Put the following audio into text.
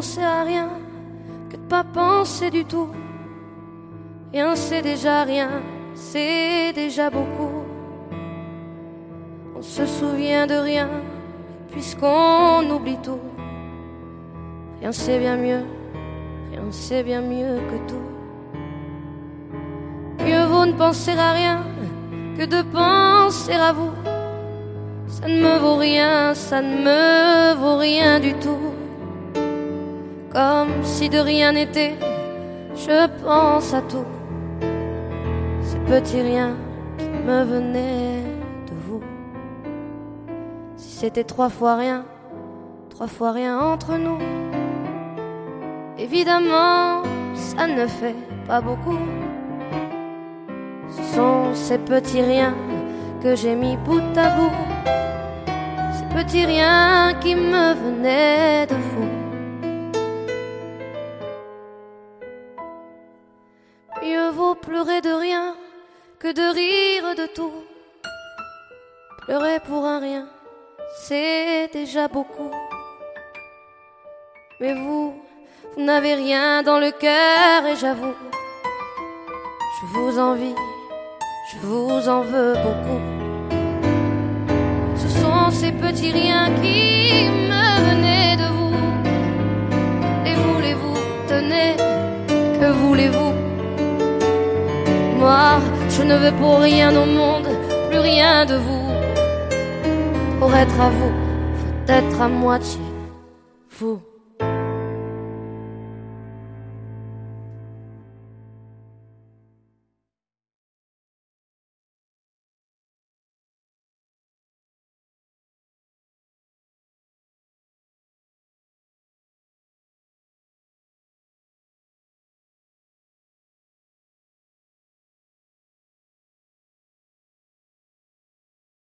penser à rien, que de pas penser du tout. Rien c'est déjà rien, c'est déjà beaucoup. On se souvient de rien, puisqu'on oublie tout. Rien c'est bien mieux, rien c'est bien mieux que tout. Mieux vaut ne penser à rien que de penser à vous. Ça ne me vaut rien, ça ne me vaut rien du tout. Comme si de rien n'était, je pense à tout. Ces petits riens qui me venaient de vous. Si c'était 3 fois rien entre nous, évidemment ça ne fait pas beaucoup. Ce sont ces petits riens que j'ai mis bout à bout, ces petits riens qui me venaient de vous. Mieux vaut pleurer de rien que de rire de tout. Pleurer pour un rien, c'est déjà beaucoup. Mais vous n'avez rien dans le cœur et j'avoue, je vous envie, je vous en veux beaucoup. Ce sont ces petits riens qui me venaient de vous. Les voulez-vous, tenez, que voulez-vous? Moi, je ne veux pour rien au monde, plus rien de vous. Pour être à vous, faut être à moitié vous.